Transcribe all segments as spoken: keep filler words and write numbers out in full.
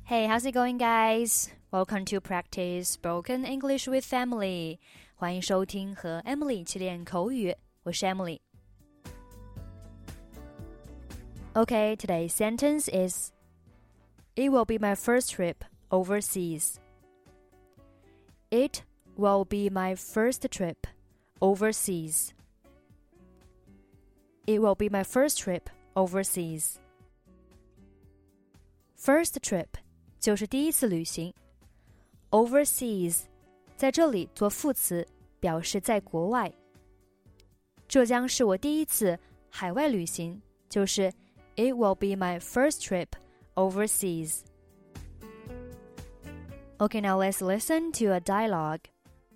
Hey, how's it going, guys? Welcome to practice spoken English with Emily. 欢迎收听和 Emily 一起练口语，我是 Emily. Okay, today's sentence is It will be my first trip overseas. It will be my first trip overseas. It will be my first trip overseas. First trip 就是第一次旅行 Overseas 在这里做副词，表示在国外。这将是我第一次海外旅行，就是 It will be my first trip overseas. Okay, now let's listen to a dialogue.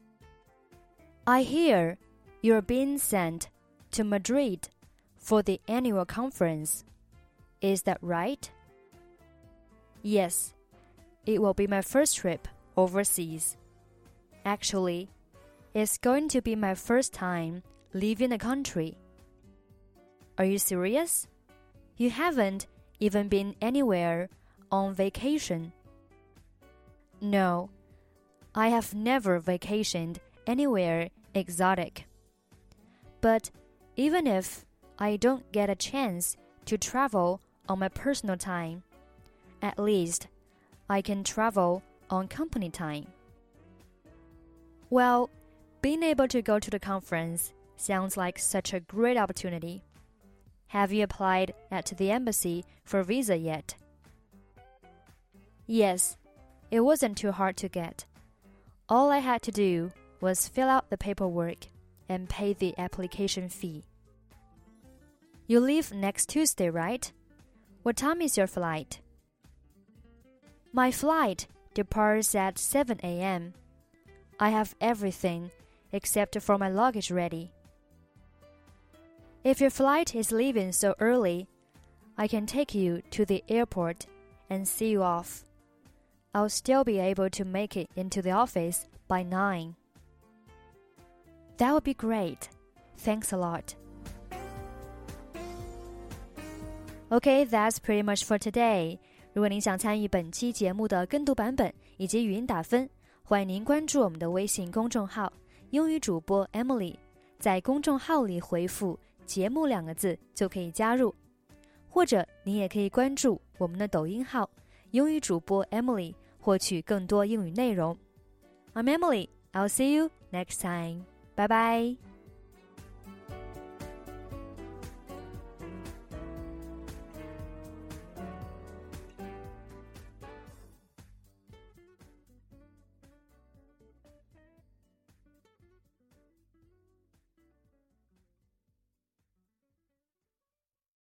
I hear you're being sent to Madrid for the annual conference. Is that right? Yes, it will be my first trip overseas. Actually, it's going to be my first time leaving the country. Are you serious? You haven't even been anywhere on vacation? No, I have never vacationed anywhere exotic. But even if I don't get a chance to travel on my personal time, at least I can travel on company time. Well, being able to go to the conference sounds like such a great opportunity. Have you applied at the embassy for a visa yet? Yes, it wasn't too hard to get. All I had to do was fill out the paperwork and pay the application fee. You leave next Tuesday, right? What time is your flight? My flight departs at seven a.m. I have everything except for my luggage ready. If your flight is leaving so early, I can take you to the airport and see you off. I'll still be able to make it into the office by nine. That would be great. Thanks a lot. Okay, that's pretty much for today. 如果您想参与本期节目的跟读版本以及语音打分，欢迎您关注我们的微信公众号英语主播 Emily， 在公众号里回复节目两个字就可以加入，或者您也可以关注我们的抖音号英语主播 Emily， 获取更多英语内容。I'm Emily, I'll see you next time. Bye bye.